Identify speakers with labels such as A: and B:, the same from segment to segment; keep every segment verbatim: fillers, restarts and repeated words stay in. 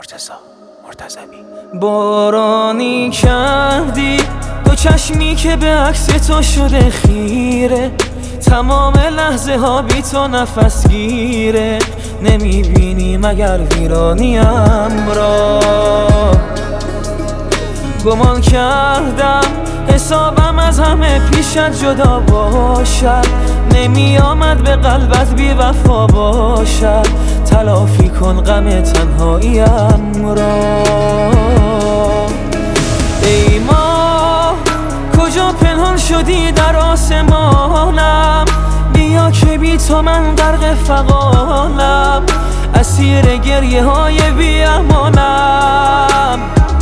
A: مرتضی مرتضوی.
B: بارانی کردی دو چشمی که به عکس تو شده خیره، تمام لحظه ها بی تو نفس گیره. نمیبینی مگر ویرانیم را؟ گمان کردم حسابم از همه پیشت جدا باشد، نمی آمد به قلبت بی وفا باشد. تلافی کن غم تنهاییم را. ای ماه کجا پنهان شدی در آسمانم؟ بیا که بی تو من غرق فغانم، اسیر گریه های بی امانم.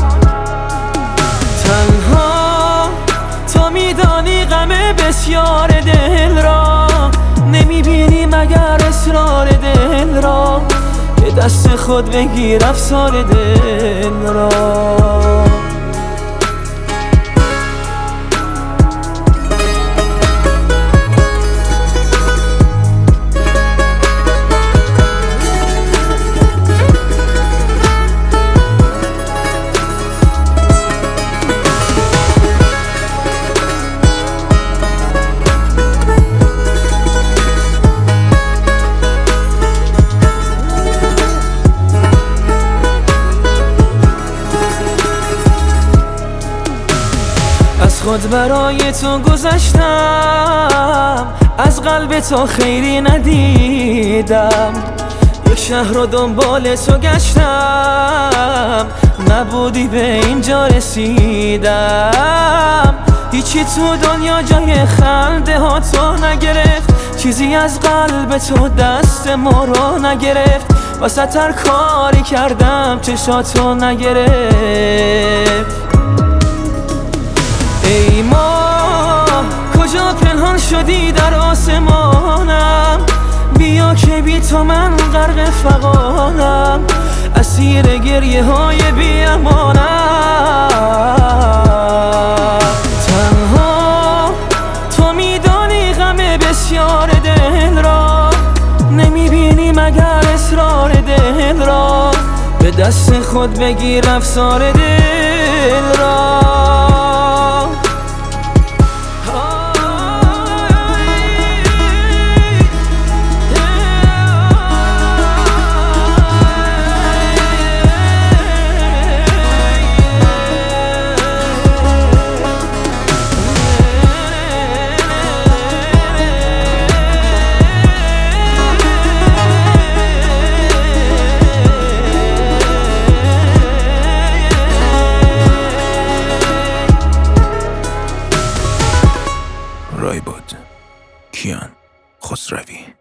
B: تنها تو میدانی غم بسیار دل را، نمیبینی مگر اسرار دل را؟ به دست خود بگیر افسار دل را. از خود برای تو گذشتم، از قلب تو خیری ندیدم. یک شهر رو دنبال تو گشتم، نبودی به اینجا رسیدم. هیچی تو دنیا جای خنده ها تو نگرفت، چیزی از قلب تو دست ما رو نگرفت. واسه هر کاری کردم چشاتو نگرفت. ای ماه کجا پنهان شدی در آسمانم؟ بیا که بی تو من غرق فغانم، اسیر گریه های بی امانم. تنها تو میدانی غم بسیار دل را، نمیبینی مگر اسرار دل را؟ به دست خود بگیر افسار دل را.
A: رایباد کیان خسروی.